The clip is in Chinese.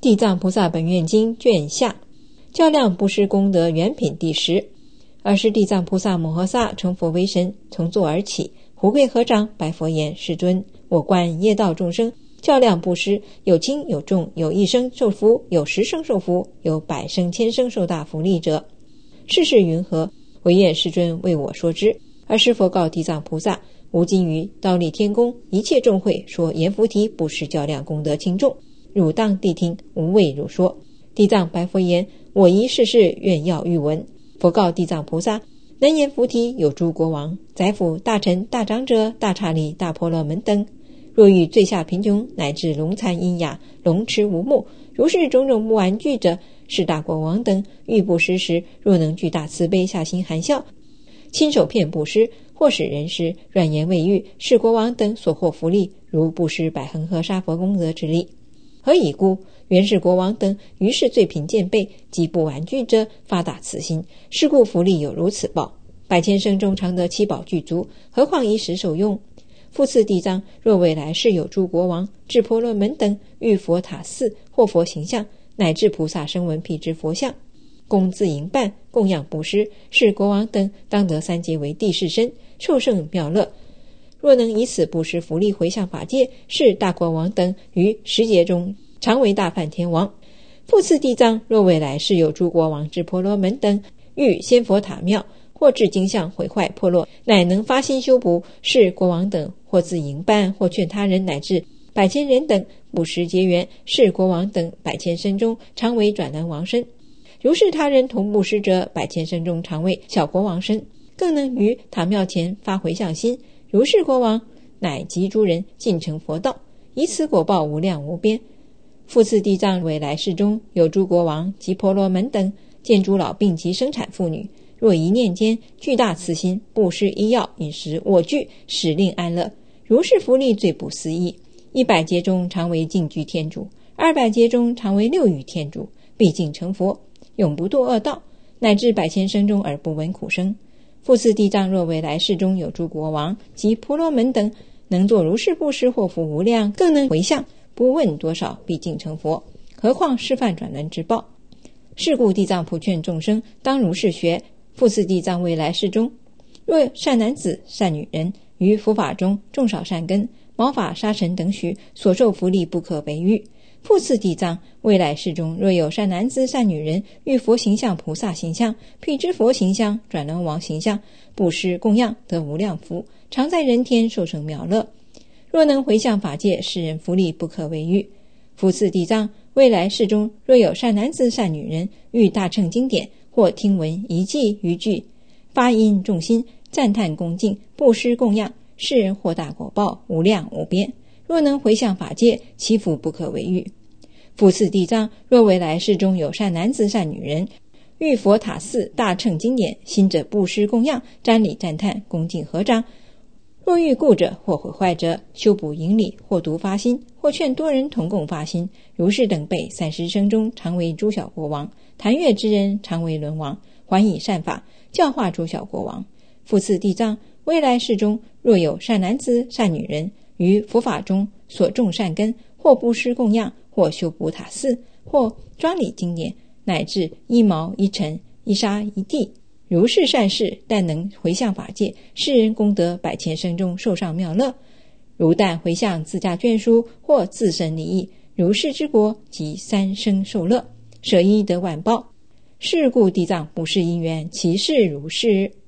地藏菩萨本愿经卷下，较量布施功德原品第10。尔时地藏菩萨摩诃萨成佛为神，从座而起，胡跪合掌，白佛言：世尊，我观业道众生较量布施，有轻有重，有1生受福，有10生受福，有100生1000生受大福利者。世事云何？唯愿世尊为我说之。尔时佛告地藏菩萨：吾今于忉利天宫一切众会说阎浮提布施较量功德轻重，汝当谛听，无畏汝说。地藏白佛言：我宜世事愿要欲闻。佛告地藏菩萨：能阎浮提有诸国王、宰辅、大臣、大长者、大刹利、大婆罗门等，若遇最下贫穷，乃至聋残喑哑、聋痴无目，如是种种不玩具者，是大国王等欲布施时，若能具大慈悲，下心含笑，亲手遍布施，或使人施，软言未喻，是国王等所获福利，如布施百恒河沙佛功德之力。何以故？原是国王等于是最贫贱辈，及不玩具者，发大慈心，是故福利有如此报。100千生中常得7宝具足，何况一时受用？复次地藏，若未来世有诸国王、智婆罗门等，遇佛塔寺或佛形象，乃至菩萨声闻辟支佛像，供自营办，供养布施，是国王等当得3劫为地势身，受胜妙乐。若能以此布施福利回向法界，是大国王等于10劫中常为大梵天王。复次地藏，若未来世有诸国王、智婆罗门等，遇仙佛塔庙或至经像毁坏破落，乃能发心修补，是国王等或自营办，或劝他人，乃至100千人等布施结缘，是国王等100千身中常为转轮王身。如是他人同布施者，100千身中常为小国王身，更能于塔庙前发回向心，如是国王乃及诸人尽成佛道，以此果报无量无边。复次地藏，未来世中有诸国王及婆罗门等，见诸老病及生产妇女，若一念间巨大慈心，布施医药、饮食、卧具，使令安乐，如是福利最不思议。100劫中常为净居天主，200劫中常为六欲天主，毕竟成佛，永不堕恶道，乃至100千生中而不闻苦声。复次地藏，若未来世中有诸国王及婆罗门等，能作如是布施，祸福无量，更能回向，不问多少，毕竟成佛，何况示范转轮之报。是故地藏普劝众生当如是学。复次地藏，未来世中若善男子、善女人，于佛法中种少善根，毛发、沙尘等许，所受福利不可为喻。复次地藏，未来世中若有善男子、善女人，遇佛形象、菩萨形象、辟支佛形象、转轮王形象，布施供养，得无量福，常在人天受生妙乐。若能回向法界，世人福利不可为喻。复次地藏，未来世中若有善男子、善女人，遇大乘经典，或听闻一记一句，发音众心，赞叹恭敬，布施供养，世人获大果报，无量无边。若能回向法界，其福不可为喻。复次地藏，若未来世中有善男子、善女人，遇佛塔寺大乘经典，心者布施供养，瞻礼赞叹，恭敬合掌。若遇故者或毁坏者，修补营礼，或独发心，或劝多人同共发心，如是等辈30生中常为诸小国王，谈悦之人常为轮王，还以善法教化诸小国王。复次地藏，未来世中若有善男子、善女人，于佛法中所种善根，或布施供养，或修补塔寺，或专礼经典，乃至一毛一尘一沙一地，如是善事，但能回向法界，世人功德100千生中受上妙乐。如但回向自家眷属，或自身利益，如是之国即3生受乐，舍一得万报。是故地藏不是因缘，其事如是。